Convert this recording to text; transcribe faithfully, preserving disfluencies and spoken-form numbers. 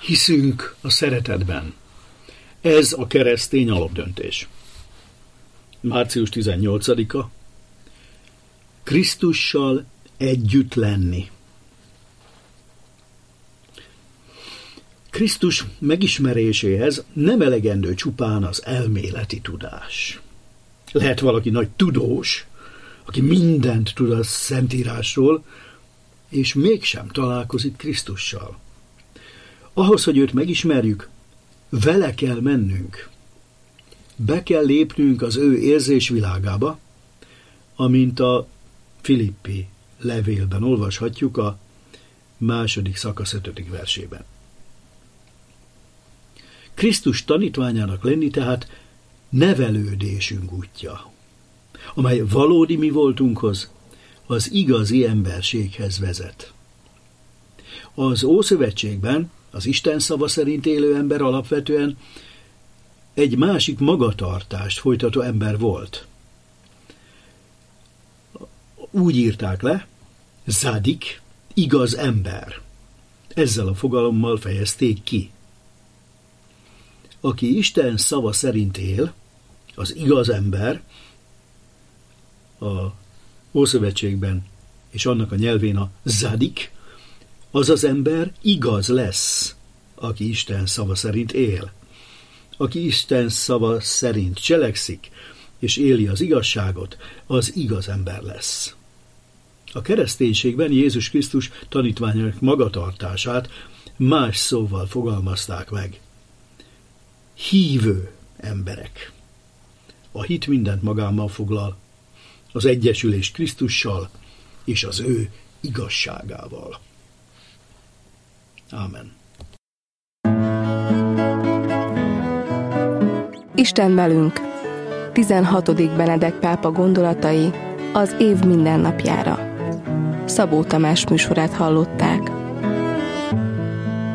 Hiszünk a szeretetben. Ez a keresztény alapdöntés. március tizennyolcadika. Krisztussal együtt lenni. Krisztus megismeréséhez nem elegendő csupán az elméleti tudás. Lehet valaki nagy tudós, aki mindent tud a Szentírásról, és mégsem találkozik Krisztussal. Ahhoz, hogy őt megismerjük, vele kell mennünk. Be kell lépnünk az ő érzésvilágába, amint a Filippi levélben olvashatjuk a második szakasz ötödik versében. Krisztus tanítványának lenni tehát nevelődésünk útja, amely valódi mi voltunkhoz, az igazi emberséghez vezet. Az Ószövetségben az Isten szava szerint élő ember alapvetően egy másik magatartást folytató ember volt. Úgy írták le, zádik, igaz ember. Ezzel a fogalommal fejezték ki. Aki Isten szava szerint él, az igaz ember, a Ószövetségben és annak a nyelvén a zádik, az az ember igaz lesz, aki Isten szava szerint él. Aki Isten szava szerint cselekszik, és éli az igazságot, az igaz ember lesz. A kereszténységben Jézus Krisztus tanítványának magatartását más szóval fogalmazták meg. Hívő emberek. A hit mindent magában foglal, az egyesülés Krisztussal és az ő igazságával. Ámen. Isten velünk. tizenhatodik Benedek pápa gondolatai az év mindennapjára. Szabó Tamás műsorát hallották.